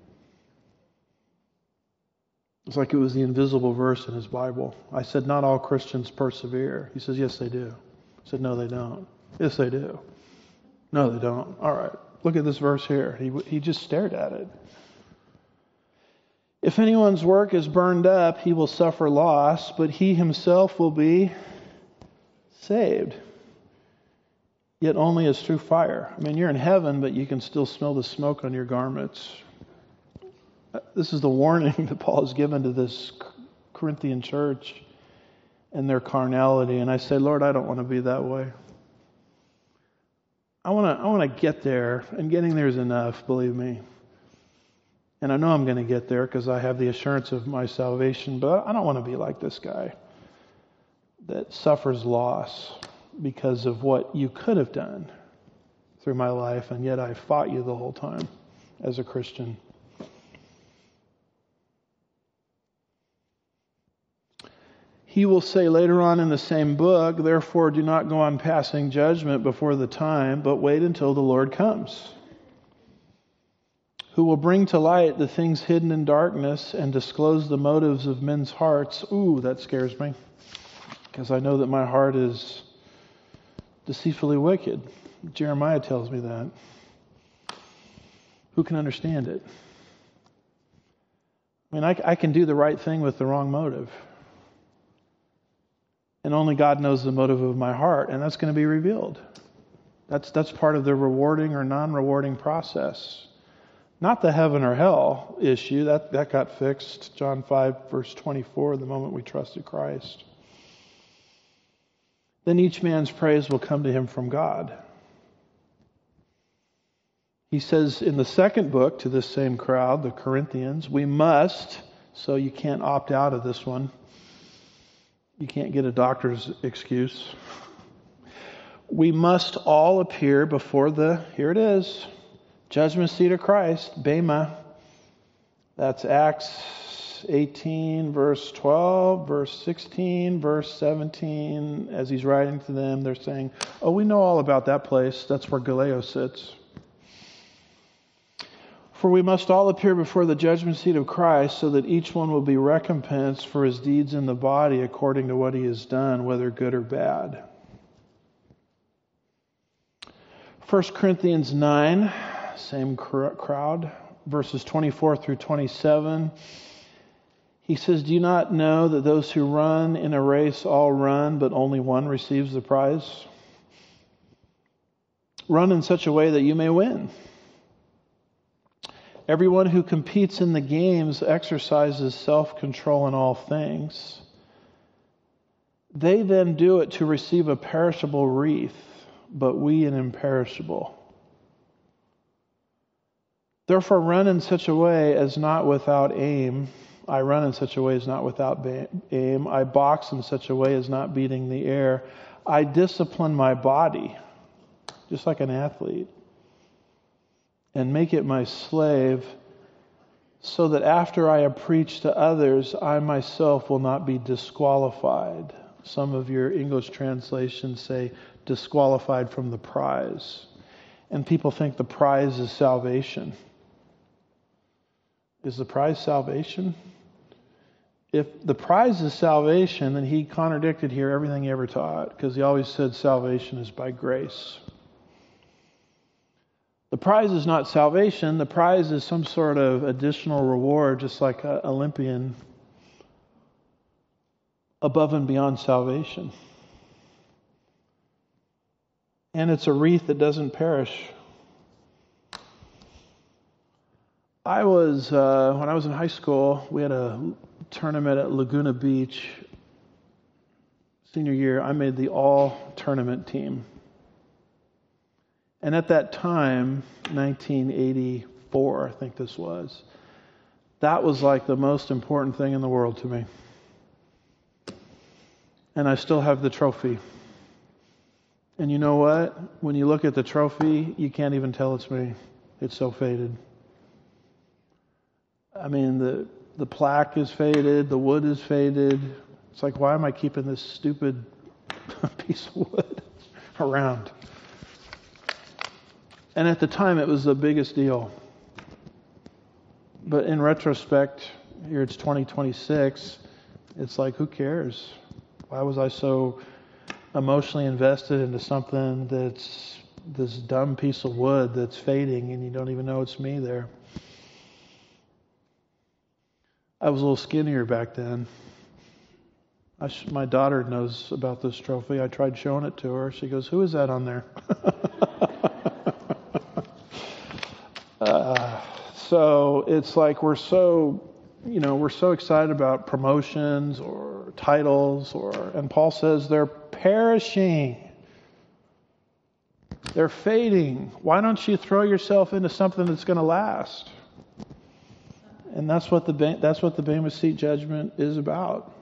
[SPEAKER 1] It's like it was the invisible verse in his Bible. I said, not all Christians persevere. He says, yes, they do. I said, no, they don't. Yes, they do. No, they don't. All right, look at this verse here. He, he just stared at it. If anyone's work is burned up, he will suffer loss, but he himself will be saved, yet only as through fire. I mean, you're in heaven, but you can still smell the smoke on your garments. This is the warning that Paul has given to this Corinthian church and their carnality. And I say, Lord, I don't want to be that way. I want to I want to get there, and getting there is enough, believe me. And I know I'm going to get there because I have the assurance of my salvation, but I don't want to be like this guy that suffers loss because of what you could have done through my life, and yet I fought you the whole time as a Christian. He will say later on in the same book, therefore do not go on passing judgment before the time, but wait until the Lord comes, who will bring to light the things hidden in darkness and disclose the motives of men's hearts. Ooh, that scares me, because I know that my heart is deceitfully wicked. Jeremiah tells me that. Who can understand it? I mean, I, I can do the right thing with the wrong motive. And only God knows the motive of my heart, and that's going to be revealed. That's that's part of the rewarding or non-rewarding process. Not the heaven or hell issue. That, that got fixed. John five, verse twenty-four, the moment we trusted Christ. Then each man's praise will come to him from God. He says in the second book to this same crowd, the Corinthians, we must, so you can't opt out of this one. You can't get a doctor's excuse. We must all appear before the, here it is, judgment seat of Christ, Bema. That's Acts eighteen, verse twelve, verse sixteen, verse seventeen. As he's writing to them, they're saying, oh, we know all about that place. That's where Galileo sits. For we must all appear before the judgment seat of Christ, so that each one will be recompensed for his deeds in the body according to what he has done, whether good or bad. First Corinthians nine, same crowd, verses twenty-four through twenty-seven. He says, do you not know that those who run in a race all run, but only one receives the prize? Run in such a way that you may win. Everyone who competes in the games exercises self-control in all things. They then do it to receive a perishable wreath, but we an imperishable. Therefore run in such a way as not without aim. I run in such a way as not without aim. I box in such a way as not beating the air. I discipline my body, just like an athlete, and make it my slave, so that after I have preached to others, I myself will not be disqualified. Some of your English translations say disqualified from the prize. And people think the prize is salvation. Is the prize salvation? If the prize is salvation, then he contradicted here everything he ever taught, because he always said salvation is by grace. The prize is not salvation. The prize is some sort of additional reward, just like an Olympian, above and beyond salvation. And it's a wreath that doesn't perish. I was, uh, when I was in high school, we had a tournament at Laguna Beach. Senior year, I made the all-tournament team. And at that time, nineteen eighty-four, I think this was, that was like the most important thing in the world to me. And I still have the trophy. And you know what? When you look at the trophy, you can't even tell it's me. It's so faded. I mean, the the plaque is faded, the wood is faded. It's like, why am I keeping this stupid piece of wood around? And at the time, it was the biggest deal. But in retrospect, here it's twenty twenty-six, it's like, who cares? Why was I so emotionally invested into something that's this dumb piece of wood that's fading and you don't even know it's me there? I was a little skinnier back then. I sh- my daughter knows about this trophy. I tried showing it to her. She goes, "Who is that on there?" uh, so it's like we're so, you know, we're so excited about promotions or titles, or and Paul says they're perishing. They're fading. Why don't you throw yourself into something that's going to last? And that's what the that's what the Bema Seat judgment is about.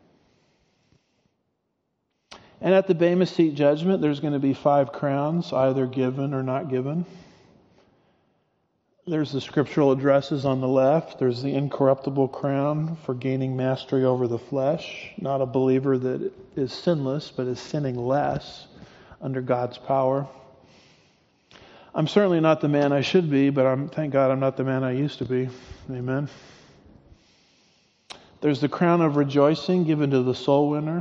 [SPEAKER 1] And at the Bema Seat judgment, there's going to be five crowns, either given or not given. There's the scriptural addresses on the left. There's the incorruptible crown for gaining mastery over the flesh. Not a believer that is sinless, but is sinning less under God's power. I'm certainly not the man I should be, but I'm thank God I'm not the man I used to be. Amen. There's the crown of rejoicing given to the soul winner.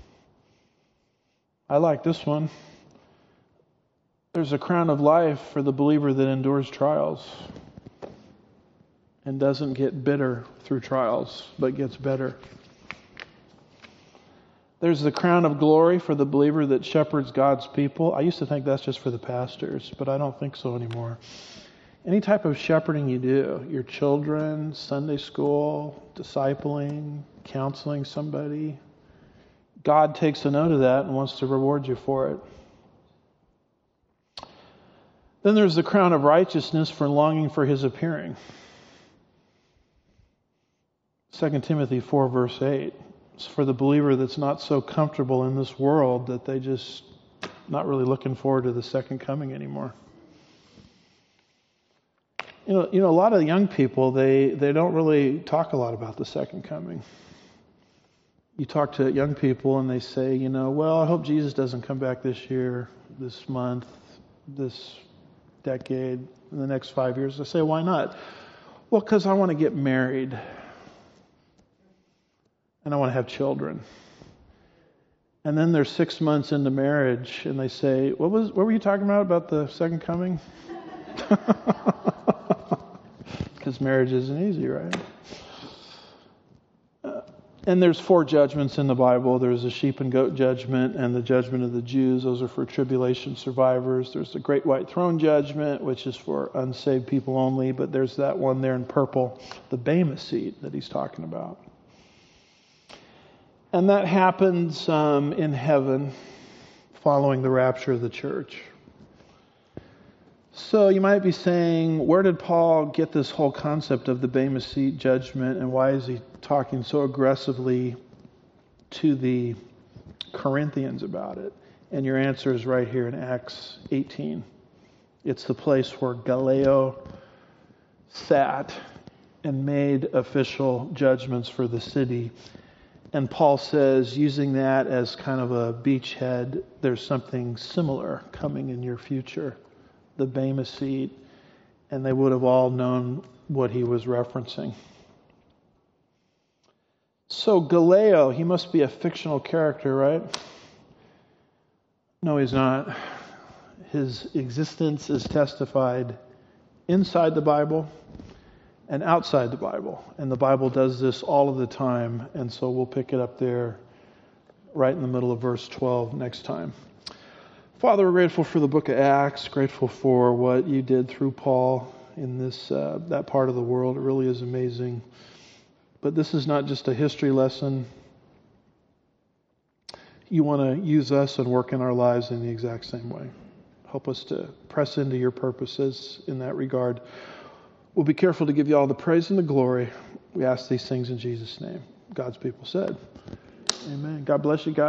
[SPEAKER 1] I like this one. There's a crown of life for the believer that endures trials and doesn't get bitter through trials, but gets better. There's the crown of glory for the believer that shepherds God's people. I used to think that's just for the pastors, but I don't think so anymore. Any type of shepherding you do, your children, Sunday school, discipling, counseling somebody, God takes a note of that and wants to reward you for it. Then there's the crown of righteousness for longing for his appearing. Second Timothy four, verse eight. It's for the believer that's not so comfortable in this world that they just not really looking forward to the second coming anymore. You know, you know, a lot of young people, they, they don't really talk a lot about the second coming. You talk to young people and they say, you know, well, I hope Jesus doesn't come back this year, this month, this decade, in the next five years. I say, why not? Well, because I want to get married. And I want to have children. And then they're six months into marriage and they say, what was what were you talking about, about the second coming? Because marriage isn't easy, right? Uh, and there's four judgments in the Bible. There's the sheep and goat judgment and the judgment of the Jews. Those are for tribulation survivors. There's the great white throne judgment, which is for unsaved people only. But there's that one there in purple, the Bema Seat that he's talking about. And that happens um, in heaven following the rapture of the church. So you might be saying, where did Paul get this whole concept of the Bema Seat judgment, and why is he talking so aggressively to the Corinthians about it? And your answer is right here in Acts eighteen. It's the place where Gallio sat and made official judgments for the city. And Paul says, using that as kind of a beachhead, there's something similar coming in your future, the Bema seat, and they would have all known what he was referencing. So Galileo, he must be a fictional character, right? No, he's not. His existence is testified inside the Bible and outside the Bible. And the Bible does this all of the time. And so we'll pick it up there right in the middle of verse twelve next time. Father, we're grateful for the book of Acts, grateful for what you did through Paul in this uh, that part of the world. It really is amazing. But this is not just a history lesson. You want to use us and work in our lives in the exact same way. Help us to press into your purposes in that regard. We'll be careful to give you all the praise and the glory. We ask these things in Jesus' name. God's people said, amen. God bless you guys.